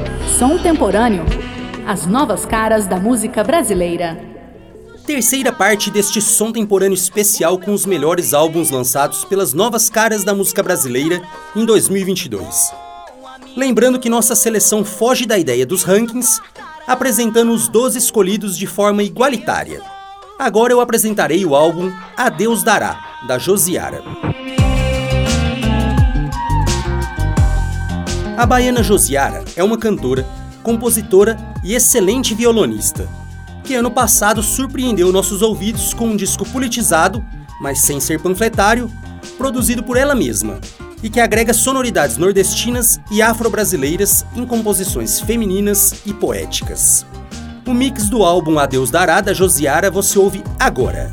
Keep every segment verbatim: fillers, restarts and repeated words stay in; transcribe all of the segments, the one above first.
Som Temporâneo. As novas caras da música brasileira. Terceira parte deste Som Temporâneo especial com os melhores álbuns lançados pelas novas caras da música brasileira em dois mil e vinte e dois. Lembrando que nossa seleção foge da ideia dos rankings, apresentando os doze escolhidos de forma igualitária. Agora eu apresentarei o álbum A Deus Dará, da Josiara. A baiana Josiara é uma cantora, compositora e excelente violonista, que ano passado surpreendeu nossos ouvidos com um disco politizado, mas sem ser panfletário, produzido por ela mesma, e que agrega sonoridades nordestinas e afro-brasileiras em composições femininas e poéticas. O mix do álbum A Deus Dará, da Josiara, você ouve agora.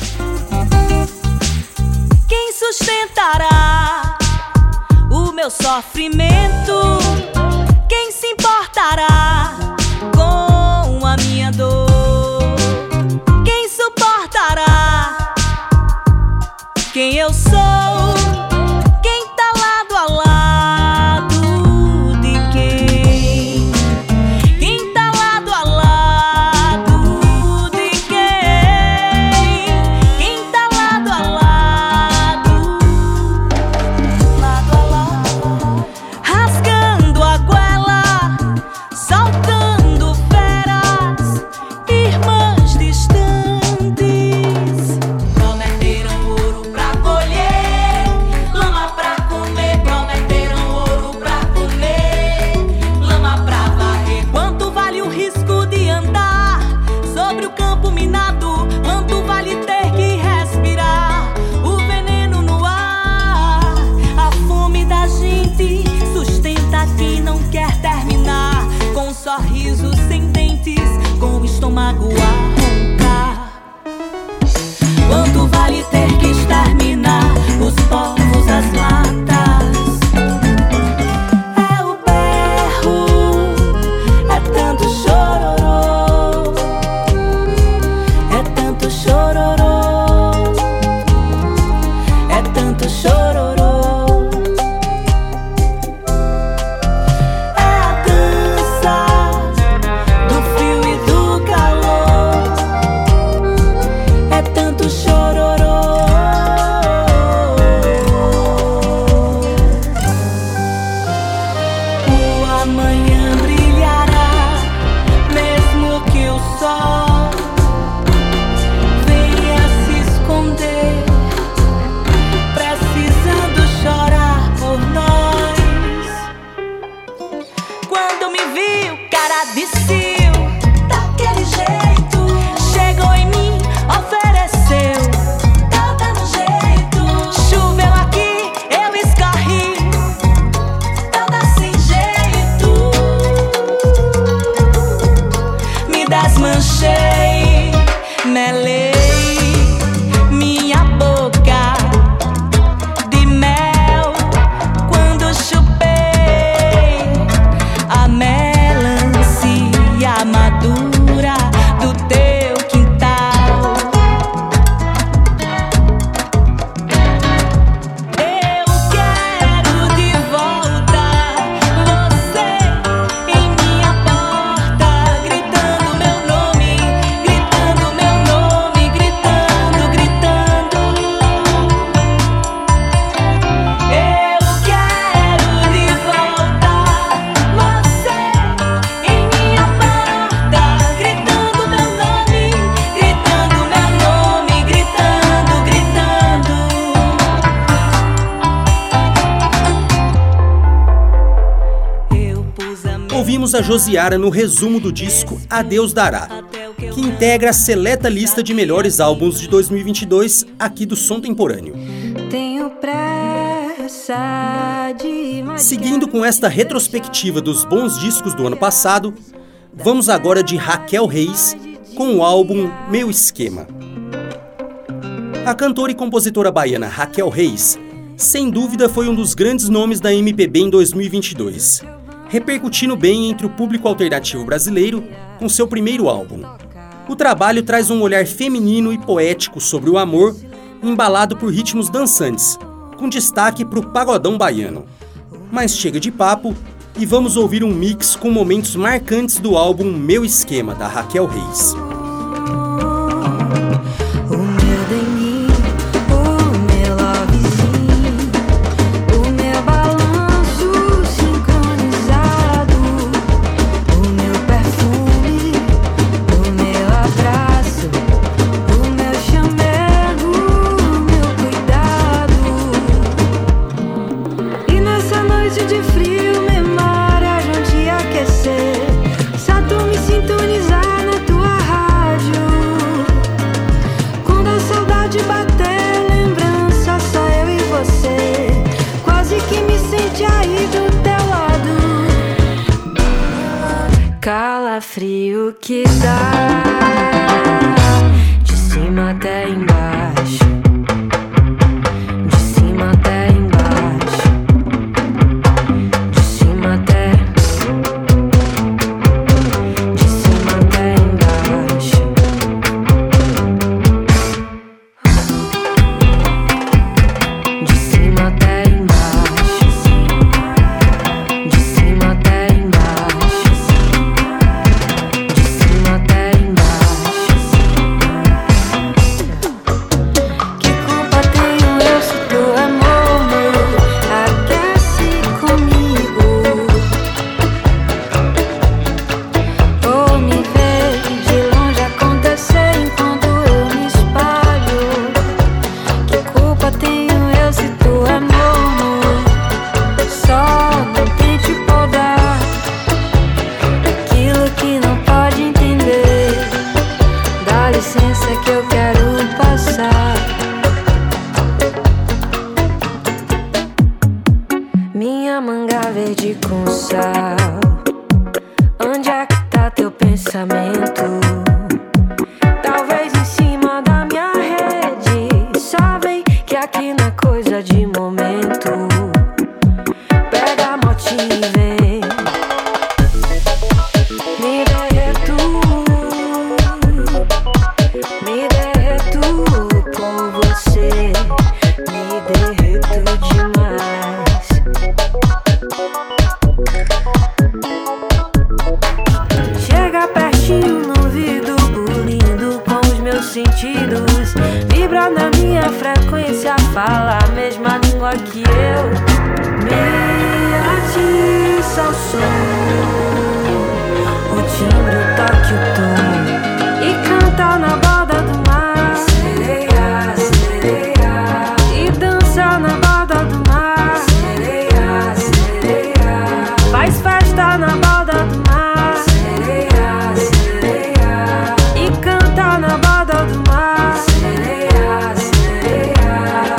Quem sustentará o meu sofrimento? Quem se importará com a minha dor? Quem suportará quem eu sou? Quem tá lado a lado de quem? Quem tá lado a lado de quem? Quem tá lado a lado, lado a lado, rasgando a goela, soltando feras, irmãs distantes, prometeram ouro pra colher, lama pra comer, prometeram ouro pra comer, lama pra varrer. Quanto vale o risco de andar sobre o campo minado? Quanto vale ter que respirar o veneno no ar? A fome da gente sustenta quem não quer terminar, com um sorriso sem dentes, com o estômago a roncar. Quanto vale ter que exterminar os povos, as matas? É o berro, é tanto chororô, é tanto chororô, é tanto chororô. É a dança do frio e do calor, é tanto chororô. O amanhã brilhará, mesmo que o sol venha se esconder, precisando chorar por nós. Quando me viu, cara de cio, daquele jeito, chegou em mim, ofereceu, tá dando jeito. Choveu aqui, eu escorri, tá desse jeito. Me desmanchei, melei minha boca de mel quando chupei a melancia madura do teu quintal. Eu quero de volta você em minha porta, gritando meu nome, gritando meu nome, gritando, gritando. Eu quero de volta você em minha porta, gritando meu nome, gritando meu nome, gritando, gritando. Eu pus a minha Ouvimos a Josiara no resumo do disco A Deus Dará, que integra a seleta lista de melhores álbuns de dois mil e vinte e dois aqui do Som Temporâneo. Tenho pressa de Seguindo com esta retrospectiva dos bons discos do ano passado, vamos agora de Raquel Reis com o álbum Meu Esquema. A cantora e compositora baiana Raquel Reis, sem dúvida, foi um dos grandes nomes da M P B em dois mil e vinte e dois, repercutindo bem entre o público alternativo brasileiro com seu primeiro álbum. O trabalho traz um olhar feminino e poético sobre o amor, embalado por ritmos dançantes, com destaque para o pagodão baiano. Mas chega de papo e vamos ouvir um mix com momentos marcantes do álbum Meu Esquema, da Raquel Reis. Calafrio que dá de cima até embaixo, de cima até embaixo, de cima até, de cima até embaixo. De cima até embaixo, de cima até embaixo. Que eu quero passar. Minha manga verde com sal. Onde é que tá teu pensamento? Talvez em cima da minha rede. Só vem que aqui não é coisa de momento. Pega a motinha e vem. Me derreto. Me derreto com você, me derreto demais. Chega pertinho no ouvido, pulindo com os meus sentidos. Vibra na minha frequência, fala a mesma língua que eu. Me atiça o som, o timbre, o toque, o tom. E canta na borda do mar, sereia, sereia. E dança na borda do mar, sereia, sereia. Faz festa na borda do mar, sereia, sereia. E canta na borda do mar, sereia, sereia.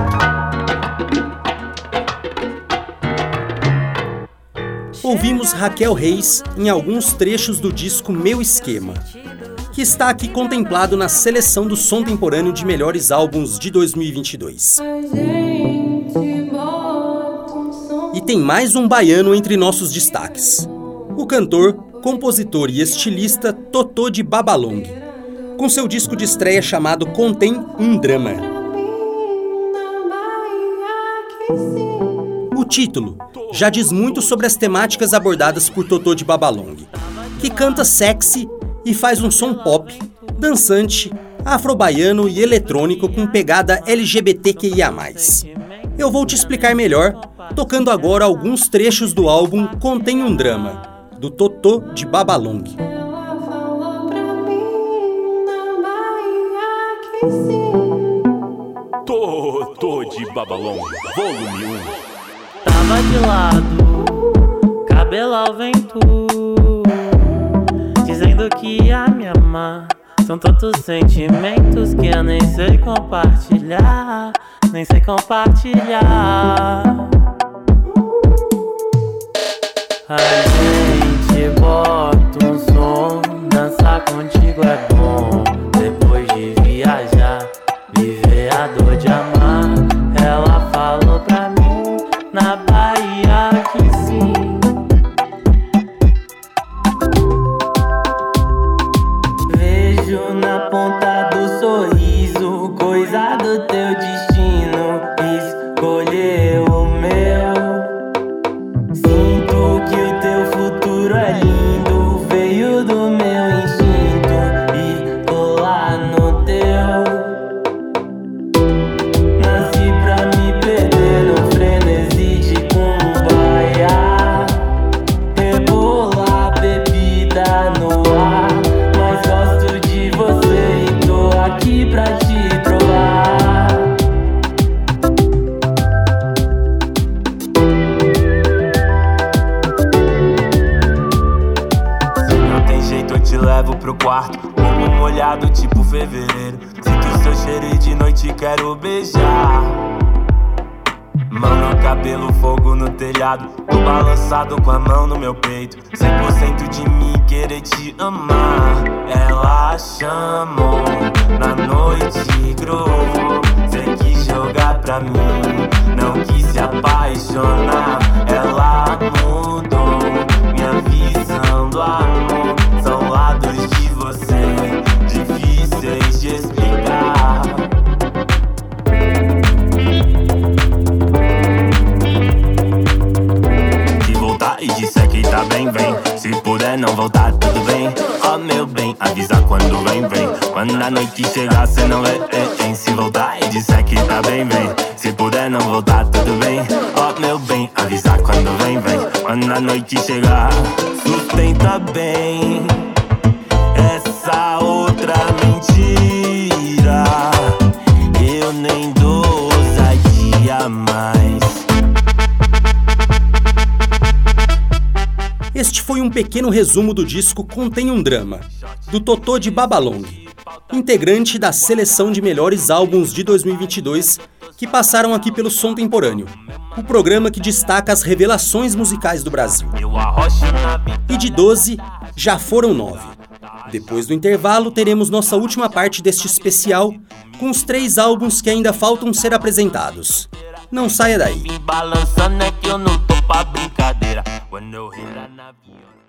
Ouvimos Raquel Reis em alguns trechos do disco Meu Esquema, que está aqui contemplado na seleção do Som Temporâneo de melhores álbuns de dois mil e vinte e dois. E tem mais um baiano entre nossos destaques. O cantor, compositor e estilista Totô de Babalong, com seu disco de estreia chamado Contém um Drama. O título já diz muito sobre as temáticas abordadas por Totô de Babalong, que canta sexy e faz um som pop, dançante, afro-baiano e eletrônico com pegada L G B T Q I A mais. Eu vou te explicar melhor, tocando agora alguns trechos do álbum Contém um Drama, do Totô de Babalong. Totô de Babalong, volume um. Tava de lado, cabelo ao vento, dizendo que ia me amar. São tantos sentimentos que eu nem sei compartilhar, nem sei compartilhar. A gente bota um som, dançar contigo é bom. Depois de viajar, viver a dor de amar. Ela falou pra mim na Bahia que sim. Vejo na ponta do sorriso coisa do teu destino. Escolheu o meu. Sinto levo pro quarto, corpo molhado tipo fevereiro. Sinto seu cheiro e de noite quero beijar. Mão no cabelo, fogo no telhado, tô balançado com a mão no meu peito. Cem por cento de mim querer te amar. Ela chamou na noite groove. Cê quis jogar pra mim, não quis se apaixonar. Ela mudou minha visão do amor. São lados de você difíceis de explicar. E disser que tá bem, vem. Se puder não voltar, tudo bem. Ó, oh, meu bem, avisa quando vem, vem. Quando a noite chegar, cê não é, é, é. Se voltar e disser que tá bem, vem. Se puder não voltar, tudo bem. Ó, oh, meu bem, avisa quando vem, vem. Quando a noite chegar, sustenta bem essa outra mentira. Eu nem dou ousadia mais. Este foi um pequeno resumo do disco Contém um Drama, do Totô de Babalong, integrante da seleção de melhores álbuns de dois mil e vinte e dois que passaram aqui pelo Som Temporâneo, o programa que destaca as revelações musicais do Brasil. E de doze, já foram nove. Depois do intervalo, teremos nossa última parte deste especial, com os três álbuns que ainda faltam ser apresentados. Não saia daí. Me balançando é que eu não tô pra brincadeira. Quando eu rir lá na viola.